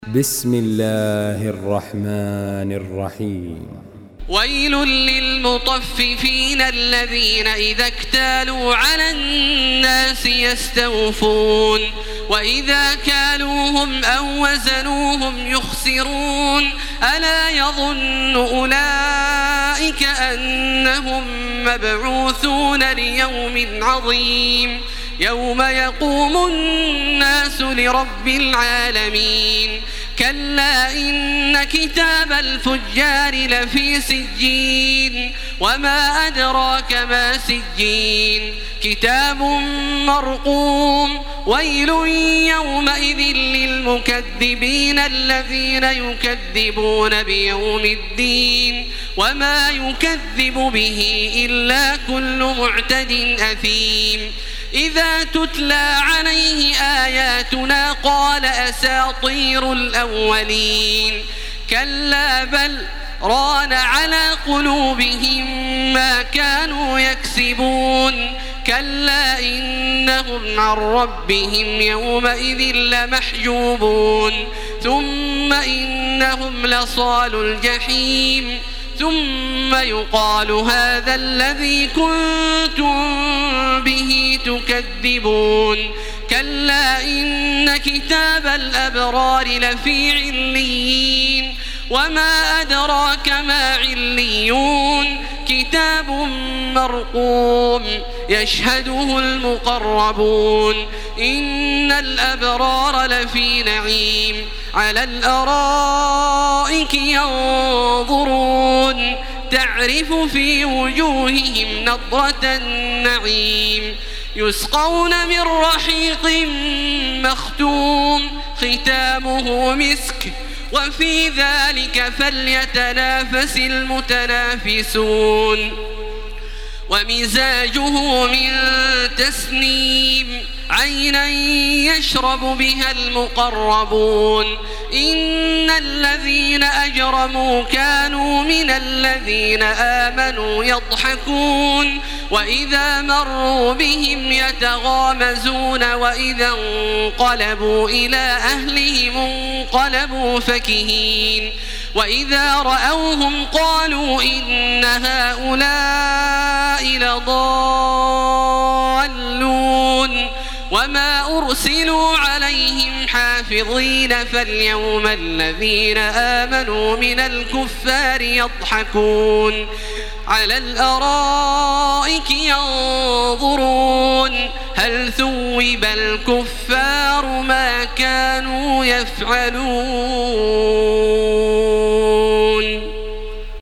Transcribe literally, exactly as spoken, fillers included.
بسم الله الرحمن الرحيم. ويل للمطففين الذين إذا اكتالوا على الناس يستوفون وإذا كالوهم أو وزنوهم يخسرون ألا يظن أولئك أنهم مبعوثون ليوم عظيم يوم يقوم الناس لرب العالمين كلا إن كتاب الفجار لفي سجين وما أدراك ما سجين كتاب مرقوم ويل يومئذ للمكذبين الذين يكذبون بيوم الدين وما يكذب به إلا كل معتد أثيم إذا تتلى عليه آياتنا قال أساطير الأولين كلا بل ران على قلوبهم ما كانوا يكسبون كلا إنهم عن ربهم يومئذ لمحجوبون ثم إنهم لصالو الجحيم ثم يقال هذا الذي كنتم به تكذبون كلا إن كتاب الأبرار لفي عليين وما أدراك ما عليون كتاب مرقوم يشهده المقربون إن الأبرار لفي نعيم على الأرائك ينظرون تعرف في وجوههم نضرة النعيم يسقون من رحيق مختوم ختامه مسك وفي ذلك فليتنافس المتنافسون ومزاجه من تسنيم عينا يشرب بها المقربون إن الذين أجرموا كانوا من الذين آمنوا يضحكون وإذا مروا بهم يتغامزون وإذا انقلبوا إلى أهلهم انقلبوا فكهين وإذا رأوهم قالوا إن هؤلاء لضالون وما أرسلوا عليهم حافظين فاليوم الذين آمنوا من الكفار يضحكون على الأرائك ينظرون هل ثوب الكفار ما كانوا يفعلون.